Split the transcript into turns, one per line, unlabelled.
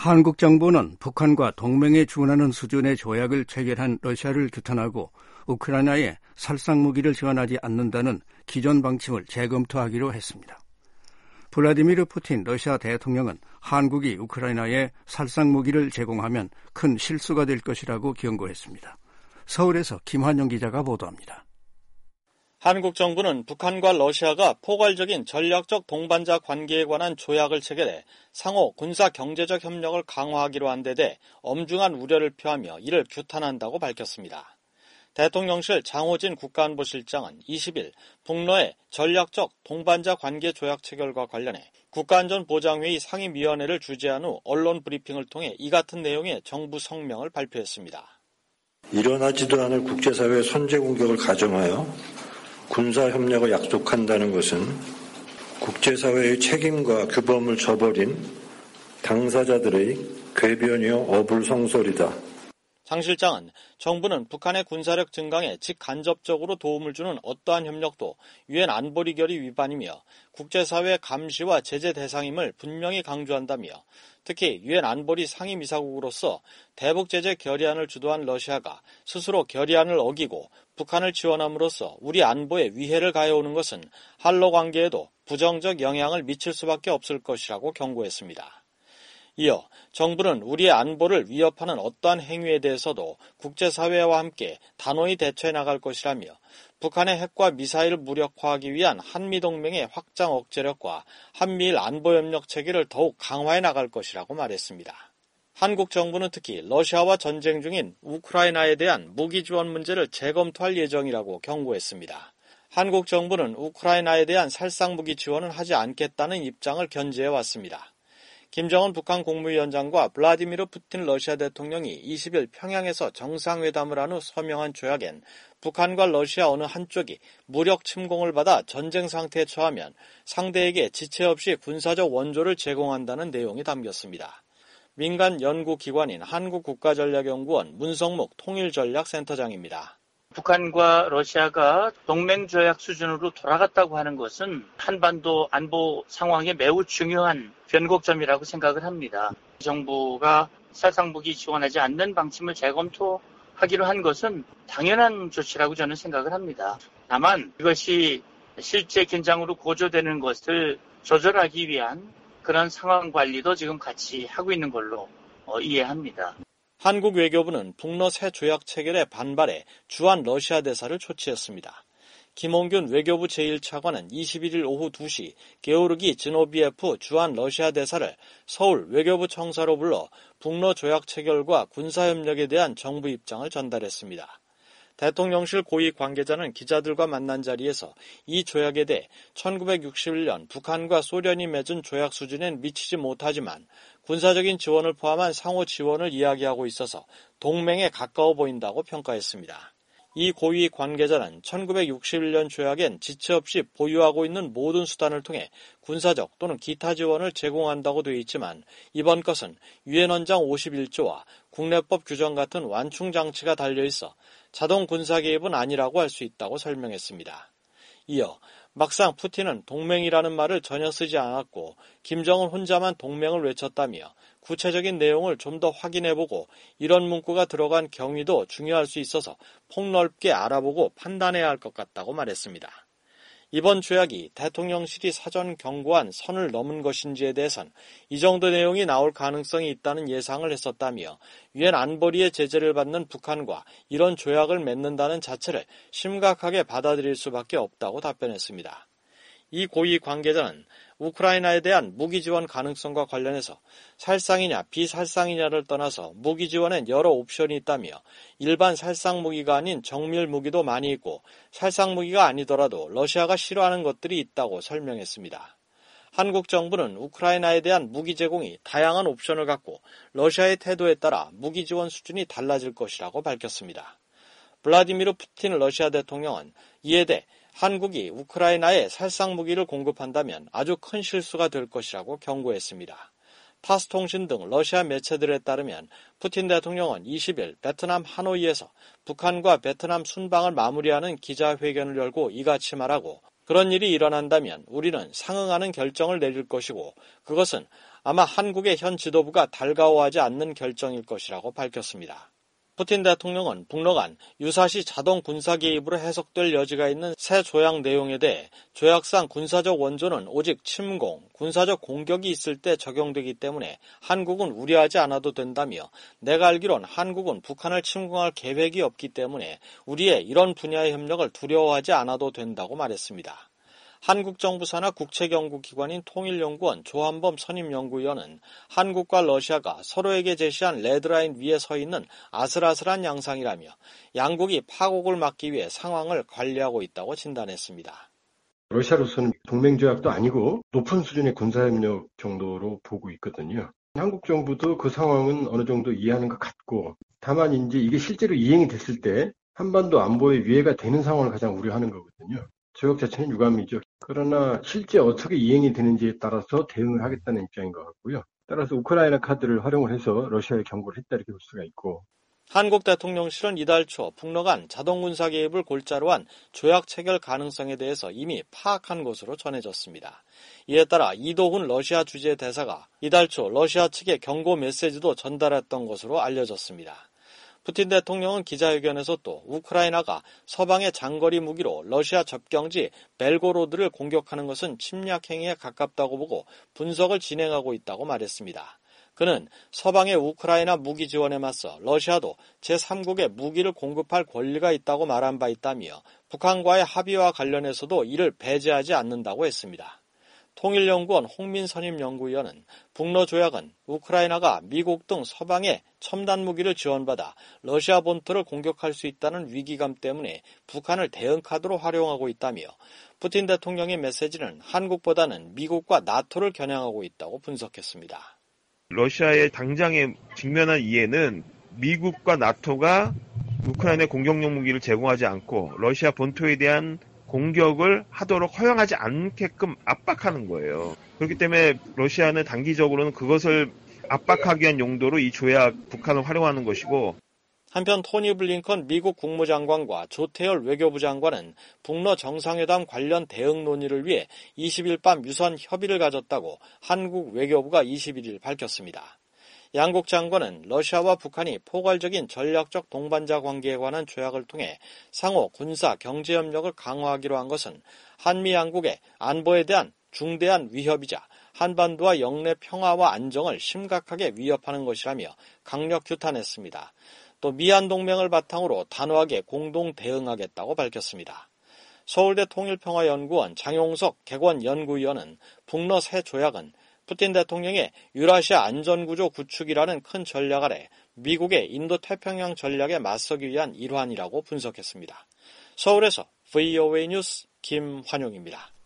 한국 정부는 북한과 동맹에 준하는 수준의 조약을 체결한 러시아를 규탄하고 우크라이나에 살상무기를 지원하지 않는다는 기존 방침을 재검토하기로 했습니다. 블라디미르 푸틴 러시아 대통령은 한국이 우크라이나에 살상무기를 제공하면 큰 실수가 될 것이라고 경고했습니다. 서울에서 김환영 기자가 보도합니다.
한국 정부는 북한과 러시아가 포괄적인 전략적 동반자 관계에 관한 조약을 체결해 상호 군사 경제적 협력을 강화하기로 한 데 대해 엄중한 우려를 표하며 이를 규탄한다고 밝혔습니다. 대통령실 장호진 국가안보실장은 20일 북러의 전략적 동반자 관계 조약 체결과 관련해 국가안전보장회의 상임위원회를 주재한 후 언론 브리핑을 통해 이 같은 내용의 정부 성명을 발표했습니다.
일어나지도 않을 국제사회의 선제 공격을 가정하여 군사협력을 약속한다는 것은 국제사회의 책임과 규범을 저버린 당사자들의 궤변이요 어불성설이다.
장 실장은 정부는 북한의 군사력 증강에 직간접적으로 도움을 주는 어떠한 협력도 유엔 안보리 결의 위반이며 국제사회 감시와 제재 대상임을 분명히 강조한다며 특히 유엔 안보리 상임이사국으로서 대북 제재 결의안을 주도한 러시아가 스스로 결의안을 어기고 북한을 지원함으로써 우리 안보에 위해를 가해오는 것은 한러 관계에도 부정적 영향을 미칠 수밖에 없을 것이라고 경고했습니다. 이어 정부는 우리의 안보를 위협하는 어떠한 행위에 대해서도 국제사회와 함께 단호히 대처해 나갈 것이라며 북한의 핵과 미사일을 무력화하기 위한 한미동맹의 확장 억제력과 한미일 안보협력 체계를 더욱 강화해 나갈 것이라고 말했습니다. 한국 정부는 특히 러시아와 전쟁 중인 우크라이나에 대한 무기 지원 문제를 재검토할 예정이라고 경고했습니다. 한국 정부는 우크라이나에 대한 살상무기 지원은 하지 않겠다는 입장을 견지해왔습니다. 김정은 북한 국무위원장과 블라디미르 푸틴 러시아 대통령이 20일 평양에서 정상회담을 한 후 서명한 조약엔 북한과 러시아 어느 한쪽이 무력 침공을 받아 전쟁 상태에 처하면 상대에게 지체 없이 군사적 원조를 제공한다는 내용이 담겼습니다. 민간 연구기관인 한국국가전략연구원 문성묵 통일전략센터장입니다.
북한과 러시아가 동맹조약 수준으로 돌아갔다고 하는 것은 한반도 안보 상황에 매우 중요한 변곡점이라고 생각을 합니다. 정부가 살상무기 지원하지 않는 방침을 재검토하기로 한 것은 당연한 조치라고 저는 생각을 합니다. 다만 이것이 실제 긴장으로 고조되는 것을 조절하기 위한 그런 상황 관리도 지금 같이 하고 있는 걸로 이해합니다.
한국 외교부는 북러 새 조약 체결에 반발해 주한 러시아 대사를 초치했습니다. 김홍균 외교부 제1차관은 21일 오후 2시 게오르기 지노비에프 주한 러시아 대사를 서울 외교부 청사로 불러 북러 조약 체결과 군사협력에 대한 정부 입장을 전달했습니다. 대통령실 고위 관계자는 기자들과 만난 자리에서 이 조약에 대해 1961년 북한과 소련이 맺은 조약 수준엔 미치지 못하지만 군사적인 지원을 포함한 상호 지원을 이야기하고 있어서 동맹에 가까워 보인다고 평가했습니다. 이 고위 관계자는 1961년 조약엔 지체 없이 보유하고 있는 모든 수단을 통해 군사적 또는 기타 지원을 제공한다고 되어 있지만 이번 것은 유엔 헌장 51조와 국내법 규정 같은 완충 장치가 달려있어 자동 군사 개입은 아니라고 할 수 있다고 설명했습니다. 이어 막상 푸틴은 동맹이라는 말을 전혀 쓰지 않았고 김정은 혼자만 동맹을 외쳤다며 구체적인 내용을 좀 더 확인해보고 이런 문구가 들어간 경위도 중요할 수 있어서 폭넓게 알아보고 판단해야 할 것 같다고 말했습니다. 이번 조약이 대통령실이 사전 경고한 선을 넘은 것인지에 대해선 이 정도 내용이 나올 가능성이 있다는 예상을 했었다며 유엔 안보리의 제재를 받는 북한과 이런 조약을 맺는다는 자체를 심각하게 받아들일 수밖에 없다고 답변했습니다. 이 고위 관계자는 우크라이나에 대한 무기 지원 가능성과 관련해서 살상이냐 비살상이냐를 떠나서 무기 지원엔 여러 옵션이 있다며 일반 살상 무기가 아닌 정밀 무기도 많이 있고 살상 무기가 아니더라도 러시아가 싫어하는 것들이 있다고 설명했습니다. 한국 정부는 우크라이나에 대한 무기 제공이 다양한 옵션을 갖고 러시아의 태도에 따라 무기 지원 수준이 달라질 것이라고 밝혔습니다. 블라디미르 푸틴 러시아 대통령은 이에 대해 한국이 우크라이나에 살상 무기를 공급한다면 아주 큰 실수가 될 것이라고 경고했습니다. 타스통신 등 러시아 매체들에 따르면 푸틴 대통령은 20일 베트남 하노이에서 북한과 베트남 순방을 마무리하는 기자회견을 열고 이같이 말하고 그런 일이 일어난다면 우리는 상응하는 결정을 내릴 것이고 그것은 아마 한국의 현 지도부가 달가워하지 않는 결정일 것이라고 밝혔습니다. 푸틴 대통령은 북러 간 유사시 자동 군사 개입으로 해석될 여지가 있는 새 조약 내용에 대해 조약상 군사적 원조는 오직 침공, 군사적 공격이 있을 때 적용되기 때문에 한국은 우려하지 않아도 된다며 내가 알기론 한국은 북한을 침공할 계획이 없기 때문에 우리의 이런 분야의 협력을 두려워하지 않아도 된다고 말했습니다. 한국 정부 산하 국책연구기관인 통일연구원 조한범 선임연구위원은 한국과 러시아가 서로에게 제시한 레드라인 위에 서 있는 아슬아슬한 양상이라며 양국이 파국을 막기 위해 상황을 관리하고 있다고 진단했습니다.
러시아로서는 동맹조약도 아니고 높은 수준의 군사협력 정도로 보고 있거든요. 한국 정부도 그 상황은 어느 정도 이해하는 것 같고, 다만 이제 이게 실제로 이행이 됐을 때 한반도 안보에 위해가 되는 상황을 가장 우려하는 거거든요. 조약 자체는 유감이죠. 그러나 실제 어떻게 이행이 되는지에 따라서 대응을 하겠다는 입장인 것 같고요. 따라서 우크라이나 카드를 활용을 해서 러시아에 경고를 했다 이렇게 볼 수가 있고.
한국 대통령실은 이달 초 북러 간 자동군사 개입을 골자로 한 조약 체결 가능성에 대해서 이미 파악한 것으로 전해졌습니다. 이에 따라 이도훈 러시아 주재 대사가 이달 초 러시아 측에 경고 메시지도 전달했던 것으로 알려졌습니다. 푸틴 대통령은 기자회견에서 또 우크라이나가 서방의 장거리 무기로 러시아 접경지 벨고로드를 공격하는 것은 침략 행위에 가깝다고 보고 분석을 진행하고 있다고 말했습니다. 그는 서방의 우크라이나 무기 지원에 맞서 러시아도 제3국에 무기를 공급할 권리가 있다고 말한 바 있다며 북한과의 합의와 관련해서도 이를 배제하지 않는다고 했습니다. 통일연구원 홍민선임 연구위원은 북러 조약은 우크라이나가 미국 등 서방의 첨단 무기를 지원받아 러시아 본토를 공격할 수 있다는 위기감 때문에 북한을 대응카드로 활용하고 있다며 푸틴 대통령의 메시지는 한국보다는 미국과 나토를 겨냥하고 있다고 분석했습니다.
러시아의 당장에 직면한 이해는 미국과 나토가 우크라이나에 공격용 무기를 제공하지 않고 러시아 본토에 대한 공격을 하도록 허용하지 않게끔 압박하는 거예요. 그렇기 때문에 러시아는 단기적으로는 그것을 압박하기 위한 용도로 이 조약 북한을 활용하는 것이고,
한편 토니 블링컨 미국 국무장관과 조태열 외교부 장관은 북러 정상회담 관련 대응 논의를 위해 20일 밤 유선 협의를 가졌다고 한국 외교부가 21일 밝혔습니다. 양국 장관은 러시아와 북한이 포괄적인 전략적 동반자 관계에 관한 조약을 통해 상호 군사 경제 협력을 강화하기로 한 것은 한미 양국의 안보에 대한 중대한 위협이자 한반도와 영내 평화와 안정을 심각하게 위협하는 것이라며 강력 규탄했습니다. 또 미한 동맹을 바탕으로 단호하게 공동 대응하겠다고 밝혔습니다. 서울대 통일평화연구원 장용석 객원연구위원은 북러 새 조약은 푸틴 대통령의 유라시아 안전구조 구축이라는 큰 전략 아래 미국의 인도태평양 전략에 맞서기 위한 일환이라고 분석했습니다. 서울에서 VOA 뉴스 김환용입니다.